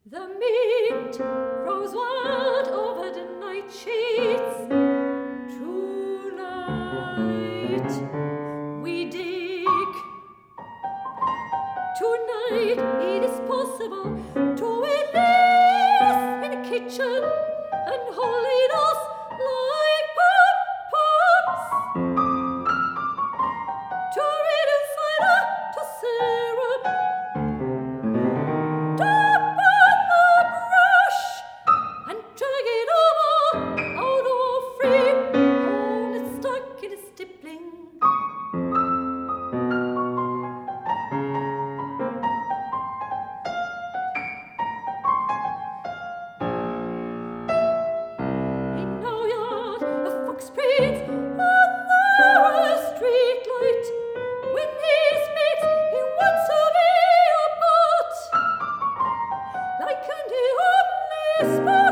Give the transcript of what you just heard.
The meat grows wild over the night sheets. Tonight we dig. Tonight it is possible to release in the kitchen and hold it us like pom-poms. To read cider, to syrup, tap on the brush and drag it over out of frame. Hold it stuck in a stippling. In our yard, a fox breathes under a street light. When he speaks, he wants to be a butt, like an omniscient.